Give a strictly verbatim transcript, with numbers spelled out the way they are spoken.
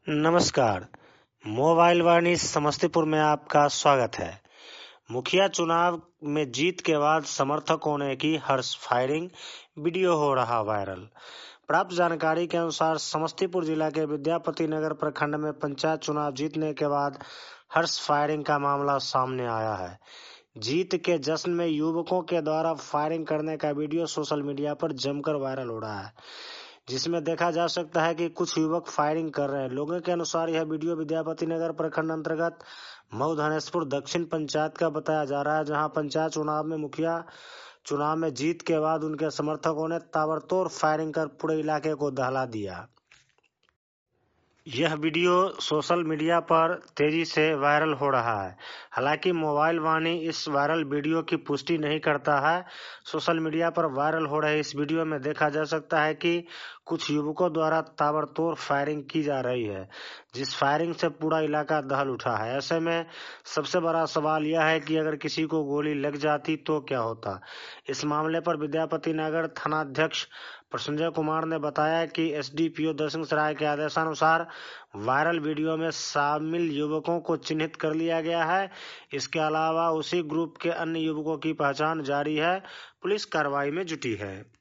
नमस्कार। मोबाइल वाणी समस्तीपुर में आपका स्वागत है। मुखिया चुनाव में जीत के बाद समर्थकों ने की हर्ष फायरिंग, वीडियो हो रहा वायरल। प्राप्त जानकारी के अनुसार समस्तीपुर जिला के विद्यापति नगर प्रखंड में पंचायत चुनाव जीतने के बाद हर्ष फायरिंग का मामला सामने आया है। जीत के जश्न में युवकों के द्वारा फायरिंग करने का वीडियो सोशल मीडिया पर जमकर वायरल हो रहा है, जिसमें देखा जा सकता है कि कुछ युवक फायरिंग कर रहे हैं। लोगों के अनुसार यह वीडियो विद्यापति नगर प्रखंड अंतर्गत मऊ धनेशपुर दक्षिण पंचायत का बताया जा रहा है, जहां पंचायत चुनाव में मुखिया चुनाव में जीत के बाद उनके समर्थकों ने ताबड़तोड़ फायरिंग कर पूरे इलाके को दहला दिया। यह वीडियो सोशल मीडिया पर तेजी से वायरल हो रहा है। हालांकि मोबाइल वाणी इस वायरल वीडियो की पुष्टि नहीं करता है। सोशल मीडिया पर वायरल हो रहे इस वीडियो में देखा जा सकता है कि कुछ युवकों द्वारा ताबड़तोड़ फायरिंग की जा रही है, जिस फायरिंग से पूरा इलाका दहल उठा है। ऐसे में सबसे बड़ा सवाल यह है कि अगर किसी को गोली लग जाती तो क्या होता। इस मामले पर विद्यापति नगर थानाध्यक्ष प्रसंजय कुमार ने बताया कि एसडीपीओ दर्शन सराय के आदेशानुसार वायरल वीडियो में शामिल युवकों को चिन्हित कर लिया गया है। इसके अलावा उसी ग्रुप के अन्य युवकों की पहचान जारी है। पुलिस कार्रवाई में जुटी है।